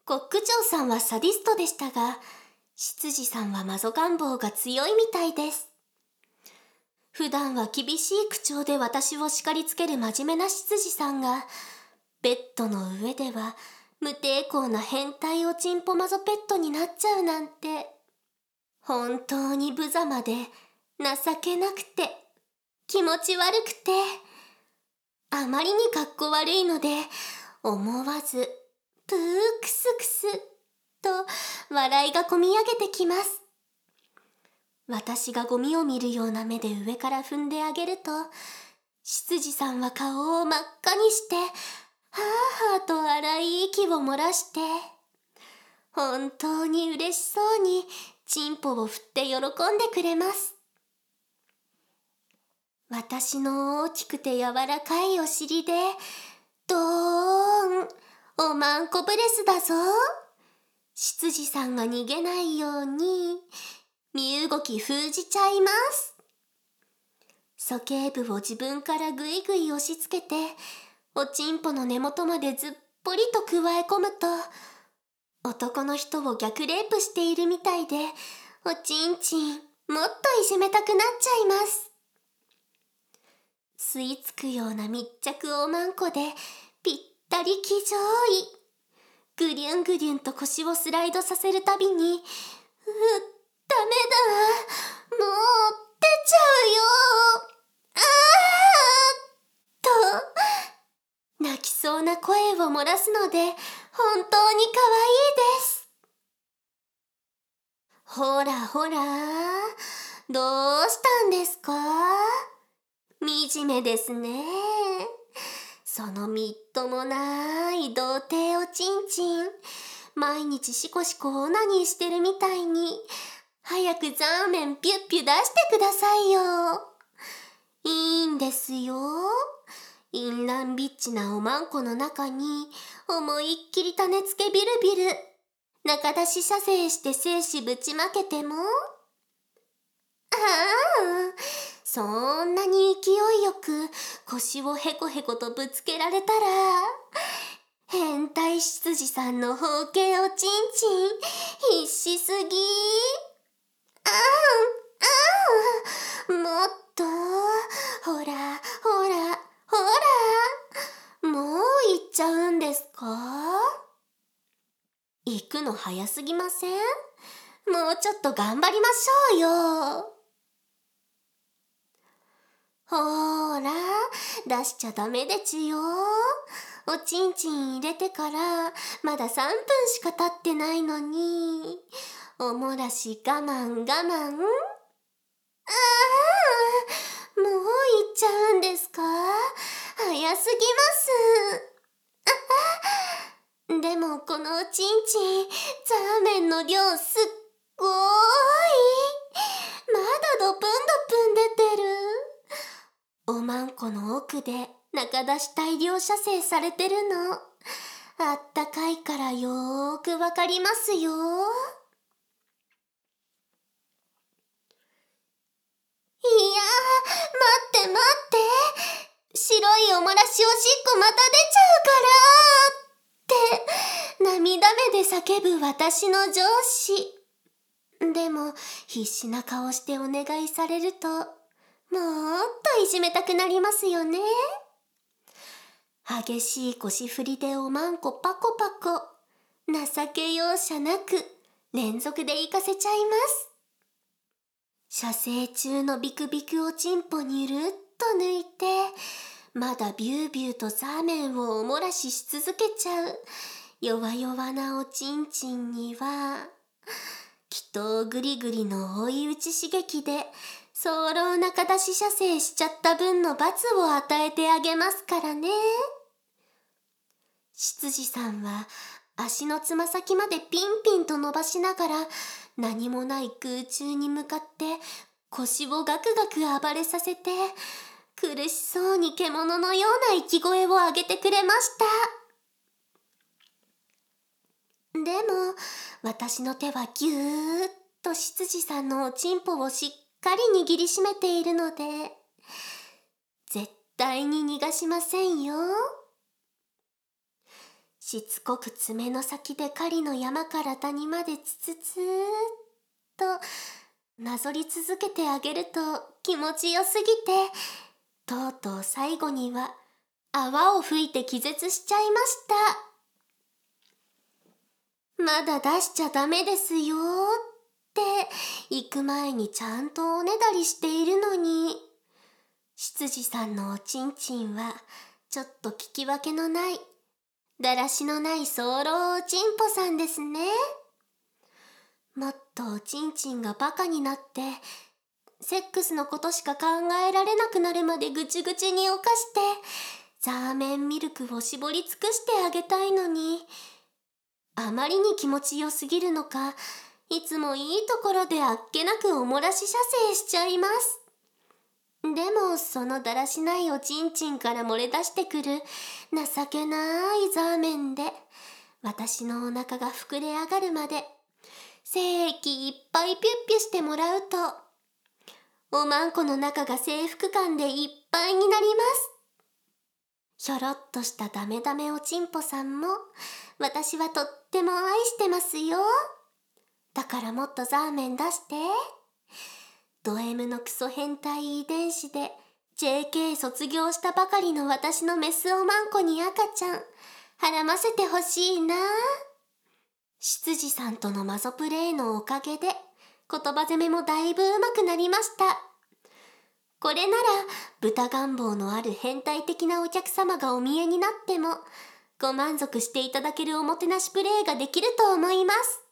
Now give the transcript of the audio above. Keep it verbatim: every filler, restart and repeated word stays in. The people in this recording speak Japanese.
コック長さんはサディストでしたが、執事さんはマゾ願望が強いみたいです。普段は厳しい口調で私を叱りつける真面目な執事さんが、ベッドの上では無抵抗な変態おちんぽマゾペットになっちゃうなんて、本当に無様で情けなくて気持ち悪くて、あまりにかっこ悪いので思わずプークスクスと笑いがこみ上げてきます。私がゴミを見るような目で上から踏んであげると、執事さんは顔を真っ赤にして、はぁはぁと荒い息を漏らして、本当に嬉しそうにチンポを振って喜んでくれます。私の大きくて柔らかいお尻で、ドーン、おまんこブレスだぞ。執事さんが逃げないように、身動き封じちゃいます。鼠径部を自分からぐいぐい押し付けて、おちんぽの根元までずっぽりとくわえ込むと、男の人を逆レイプしているみたいで、おちんちん、もっといじめたくなっちゃいます。吸い付くような密着おまんこで、ぴったり気丈い。ぐりゅんぐりゅんと腰をスライドさせるたびに、う、ダメだ、もう出ちゃうよ、あーっと、泣きそうな声を漏らすので、本当に可愛いです。ほらほら、どうしたんですか？惨めですね。そのみっともない童貞おちんちん、毎日シコシコオナニーしてるみたいに、早くザーメンピュッピュ出してくださいよ。いいんですよ。淫乱ビッチなおまんこの中に、思いっきり種付けビルビル、中出し射精して精子ぶちまけても、ああ、そんなに勢いよく腰をへこへことぶつけられたら、変態執事さんの包茎おちんちん必死すぎ。ああ、ああ、もっと、ほら、ほら、ほら、もう行っちゃうんですか？行くの早すぎません？もうちょっと頑張りましょうよ。ほーら、出しちゃダメでちよ。おちんちん入れてからまださんぷんしか経ってないのに、おもらし我慢我慢。ああ、もう行っちゃうんですか？早すぎます。でもこのおちんちん、ザーメンの量すっごーい。まだドプンドプン出てる。おまんこの奥で中出し大量射精されてるの。あったかいからよーくわかりますよ。いやー、待って待って。白いおもらしおしっこまた出ちゃうからって涙目で叫ぶ私の上司。でも必死な顔してお願いされると、もっといじめたくなりますよね。激しい腰振りでおまんこパコパコ、情け容赦なく連続で行かせちゃいます。射精中のビクビクおちんぽにるっと抜いて、まだビュービューとザーメンをおもらしし続けちゃう弱々なおちんちんには、きっとグリグリの追い打ち刺激で早漏中出し射精しちゃった分の罰を与えてあげますからね。執事さんは足のつま先までピンピンと伸ばしながら、何もない空中に向かって腰をガクガク暴れさせて、苦しそうに獣のような息声を上げてくれました。でも私の手はぎゅーっと執事さんのおちんぽをしっかり握りしめているので、絶対に逃がしませんよ。 しつこく爪の先で狩りの山から谷までつつつーっとなぞり続けてあげると気持ちよすぎて、とうとう最後には泡を吹いて気絶しちゃいました。まだ出しちゃダメですよーって行く前にちゃんとおねだりしているのに、執事さんのおちんちんはちょっと聞き分けのない、だらしのない早漏おちんぽさんですね。もっとおちんちんがバカになって、セックスのことしか考えられなくなるまでぐちぐちに犯して、ザーメンミルクを絞り尽くしてあげたいのに、あまりに気持ちよすぎるのか、いつもいいところであっけなくおもらし射精しちゃいます。でもそのだらしないおちんちんから漏れ出してくる情けないザーメンで、私のお腹が膨れ上がるまで精液いっぱいピュッピュしてもらうと、おまんこの中が征服感でいっぱいになります。ひょろっとしたダメダメおちんぽさんも私はとっても愛してますよ。だからもっとザーメン出して。ド M のクソ変態遺伝子で ジェーケー 卒業したばかりの私のメスおまんこに赤ちゃんはらませてほしいな。執事さんとのマゾプレイのおかげで言葉攻めもだいぶ上手くなりました。これなら豚願望のある変態的なお客様がお見えになってもご満足していただけるおもてなしプレイができると思います。